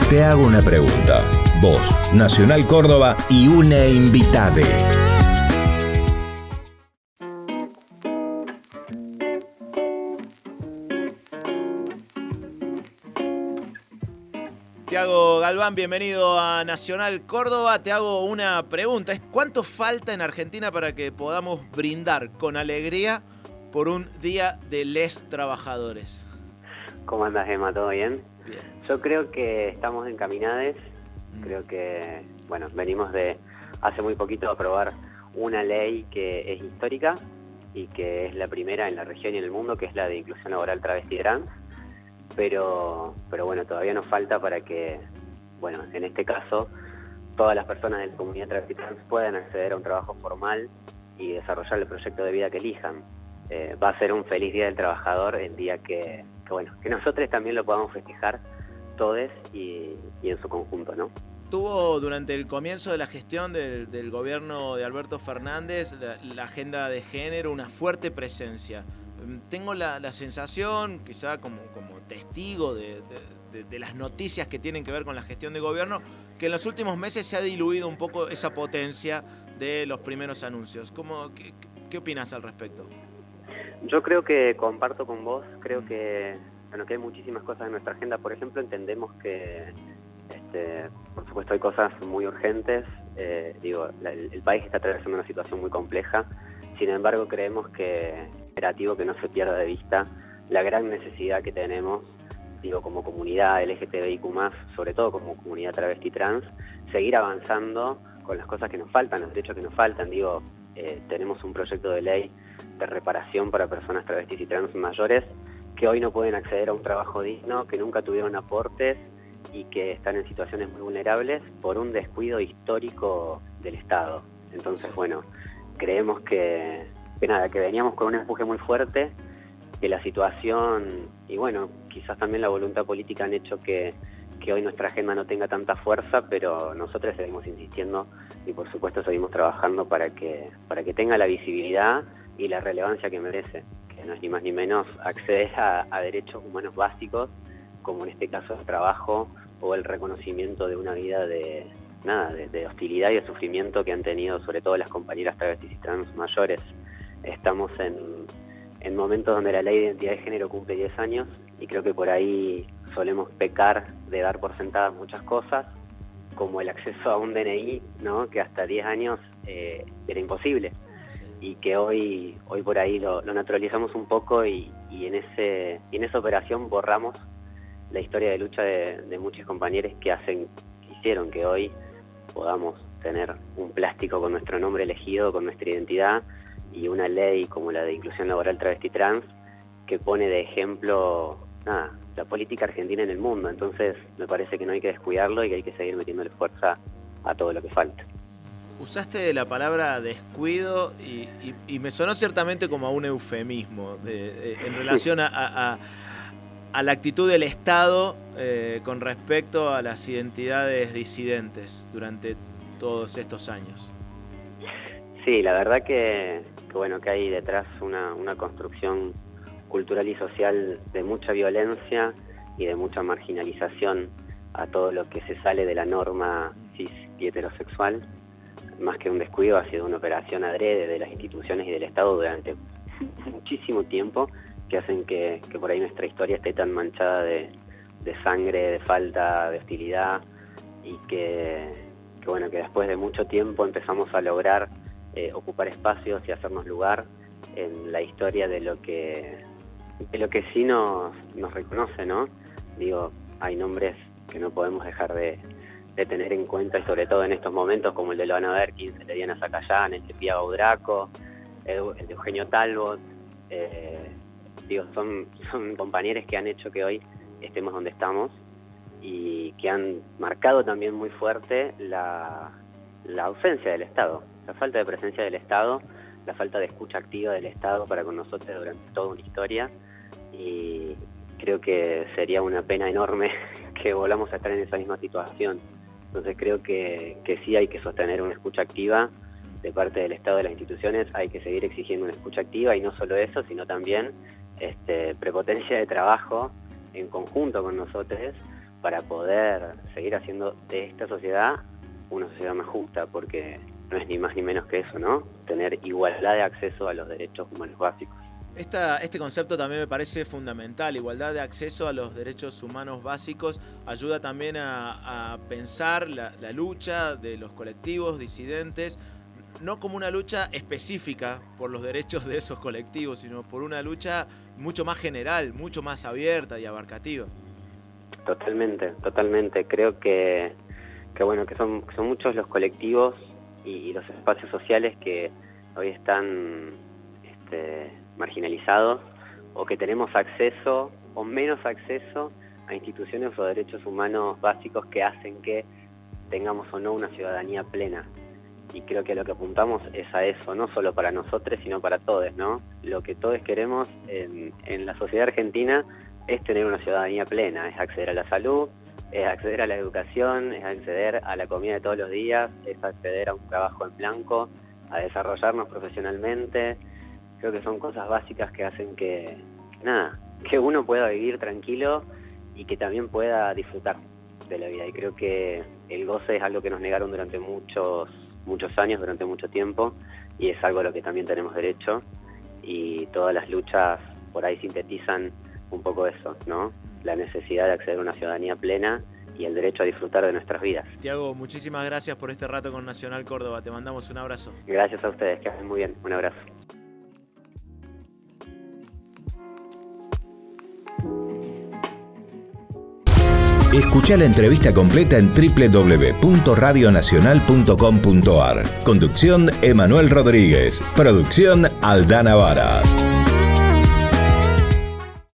Te hago una pregunta. Voz, Nacional Córdoba y una invitade. Tiago Galván, bienvenido a Nacional Córdoba. Te hago una pregunta. ¿Cuánto falta en Argentina para que podamos brindar con alegría por un día de les trabajadores? ¿Cómo andas, Emma? ¿Todo bien? Bien. Yo creo que estamos encaminados. Creo que, bueno, venimos de hace muy poquito aprobar una ley que es histórica y que es la primera en la región y en el mundo, que es la de inclusión laboral travesti trans. Pero bueno, todavía nos falta para que, bueno, en este caso, todas las personas de la comunidad travesti trans puedan acceder a un trabajo formal y desarrollar el proyecto de vida que elijan. Va a ser un feliz Día del Trabajador, el día que nosotros también lo podamos festejar todos y en su conjunto, ¿no? Tuvo durante el comienzo de la gestión del gobierno de Alberto Fernández la agenda de género una fuerte presencia. Tengo la sensación, quizá como testigo de las noticias que tienen que ver con la gestión de gobierno, que en los últimos meses se ha diluido un poco esa potencia de los primeros anuncios. ¿Qué opinas al respecto? Yo creo que comparto con vos, creo que hay muchísimas cosas en nuestra agenda. Por ejemplo, entendemos que, por supuesto, hay cosas muy urgentes. El país está atravesando una situación muy compleja. Sin embargo, creemos que es imperativo que no se pierda de vista la gran necesidad que tenemos, como comunidad LGTBIQ+, sobre todo como comunidad travesti trans, seguir avanzando con las cosas que nos faltan, los derechos que nos faltan. Tenemos un proyecto de ley de reparación para personas travestis y trans mayores que hoy no pueden acceder a un trabajo digno, que nunca tuvieron aportes y que están en situaciones muy vulnerables por un descuido histórico del Estado. Entonces, bueno, creemos que veníamos con un empuje muy fuerte, que la situación y bueno, quizás también la voluntad política han hecho que hoy nuestra agenda no tenga tanta fuerza, pero nosotros seguimos insistiendo y por supuesto seguimos trabajando para que tenga la visibilidad y la relevancia que merece, que no es ni más ni menos acceder a derechos humanos básicos, como en este caso el trabajo o el reconocimiento de una vida de hostilidad y de sufrimiento que han tenido sobre todo las compañeras travestis y trans mayores. Estamos en momentos donde la ley de identidad de género cumple 10 años y creo que por ahí solemos pecar de dar por sentadas muchas cosas, como el acceso a un DNI, ¿no? Que hasta 10 años era imposible y que hoy por ahí lo naturalizamos un poco y en esa operación borramos la historia de lucha de muchos compañeros que hicieron que hoy podamos tener un plástico con nuestro nombre elegido, con nuestra identidad y una ley como la de inclusión laboral travesti trans que pone de ejemplo la política argentina en el mundo. Entonces me parece que no hay que descuidarlo y que hay que seguir metiéndole fuerza a todo lo que falta. Usaste la palabra descuido y me sonó ciertamente como a un eufemismo en relación a la actitud del Estado con respecto a las identidades disidentes durante todos estos años. Sí, la verdad que hay detrás una construcción cultural y social de mucha violencia y de mucha marginalización a todo lo que se sale de la norma cis y heterosexual. Más que un descuido, ha sido una operación adrede de las instituciones y del Estado durante muchísimo tiempo, que hacen que por ahí nuestra historia esté tan manchada de sangre, de falta, de hostilidad, y que después de mucho tiempo empezamos a lograr ocupar espacios y hacernos lugar en la historia de lo que sí nos reconoce, ¿no? Hay nombres que no podemos dejar de tener en cuenta, y sobre todo en estos momentos como el de Loana Berkins, el de Diana Zacayán, el de Pia Baudraco, el de Eugenio Talbot. Son compañeros que han hecho que hoy estemos donde estamos y que han marcado también muy fuerte la ausencia del Estado, la falta de presencia del Estado, la falta de escucha activa del Estado para con nosotros durante toda una historia, y creo que sería una pena enorme que volvamos a estar en esa misma situación. Entonces creo que sí hay que sostener una escucha activa de parte del Estado, de las instituciones. Hay que seguir exigiendo una escucha activa, y no solo eso, sino también prepotencia de trabajo en conjunto con nosotros para poder seguir haciendo de esta sociedad una sociedad más justa, porque no es ni más ni menos que eso, ¿no? Tener igualdad de acceso a los derechos humanos básicos. Este concepto también me parece fundamental, igualdad de acceso a los derechos humanos básicos, ayuda también a pensar la lucha de los colectivos disidentes, no como una lucha específica por los derechos de esos colectivos, sino por una lucha mucho más general, mucho más abierta y abarcativa. Totalmente. Creo que son muchos los colectivos y los espacios sociales que hoy están marginalizados, o que tenemos acceso o menos acceso a instituciones o derechos humanos básicos que hacen que tengamos o no una ciudadanía plena. Y creo que lo que apuntamos es a eso, no solo para nosotros, sino para todos, ¿no? Lo que todos queremos en la sociedad argentina es tener una ciudadanía plena, es acceder a la salud, es acceder a la educación, es acceder a la comida de todos los días, es acceder a un trabajo en blanco, a desarrollarnos profesionalmente. Creo que son cosas básicas que hacen que uno pueda vivir tranquilo y que también pueda disfrutar de la vida. Y creo que el goce es algo que nos negaron durante muchos años, durante mucho tiempo, y es algo a lo que también tenemos derecho, y todas las luchas por ahí sintetizan un poco eso, ¿no? La necesidad de acceder a una ciudadanía plena y el derecho a disfrutar de nuestras vidas. Tiago, muchísimas gracias por este rato con Nacional Córdoba, te mandamos un abrazo. Gracias a ustedes, que estén muy bien, un abrazo. Escuchá la entrevista completa en www.radionacional.com.ar. Conducción: Emanuel Rodríguez. Producción: Aldana Varas.